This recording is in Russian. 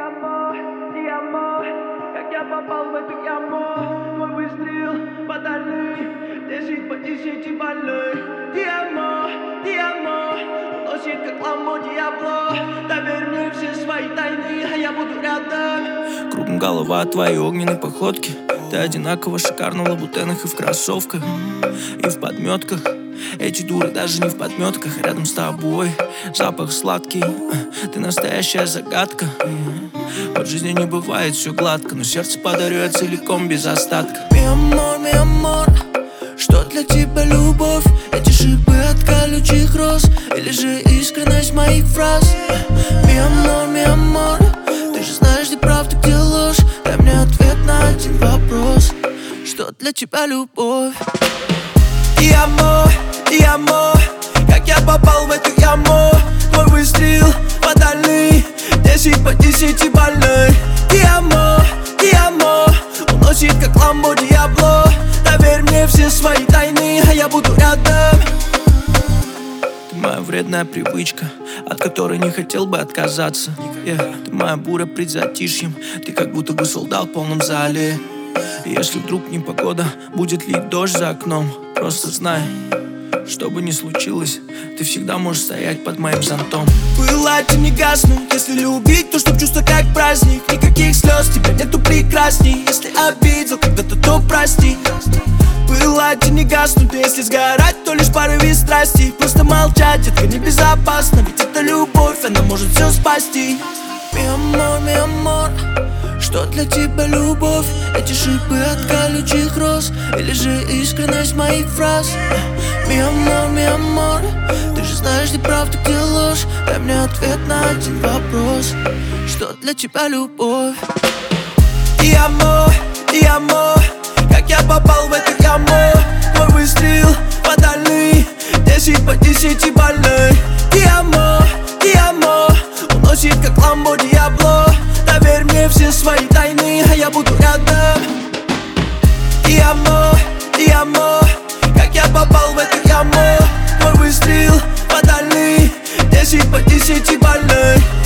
Диамо, как я попал в эту яму. Мой выстрел подали, 10 по 10 больной. Диамо, уносит как ламбо Диабло. Доверь мне все свои тайны, а я буду рядом. Кругом голова от твоей огненной походки. Ты одинаково шикарна в лабутенах и в кроссовках, и в подметках. Эти дуры даже не в подметках. Рядом с тобой запах сладкий. Ты настоящая загадка. В жизни не бывает все гладко, но сердце подарю я целиком без остатка. Mi amor, что для тебя любовь? Эти шипы от колючих роз или же искренность моих фраз? Mi amor, ты же знаешь, где правда, где ложь. Дай мне ответ на один вопрос: что для тебя любовь? Диамо, как я попал в эту яму. Твой выстрел подали, 10 по 10 больной. Диамо, уносит как ламбо Диабло. Доверь мне все свои тайны, а я буду рядом. Ты моя вредная привычка, от которой не хотел бы отказаться. Ты моя буря пред затишьем, ты как будто бы солдат в полном зале. И если вдруг непогода, будет лить дождь за окном, просто знай, что бы ни случилось, ты всегда можешь стоять под моим зонтом. Пылать и не гаснуть, если любить, то чтоб чувство как праздник. Никаких слез, тебя нету прекрасней. Если обидел когда-то, то прости. Пылать и не гаснуть, а если сгорать, то лишь порыве страсти. Просто молчать, детка, небезопасно, ведь это любовь, она может все спасти. Mi amor, что для тебя любовь? Эти шипы от колючих роз или же искренность моих фраз? Mi amor, ты же знаешь, где правда, где ложь. Дай мне ответ на один вопрос: что для тебя любовь? Диамо, как я попал в эту яму. Твой выстрел подали, 10 по 10 больной. Диамо, уносит как ламбо Диабло. Доверь мне все свои тайны, а я буду рядом. Диамо, как я попал в эту яму. Твой выстрел подали, 10 по 10 больной.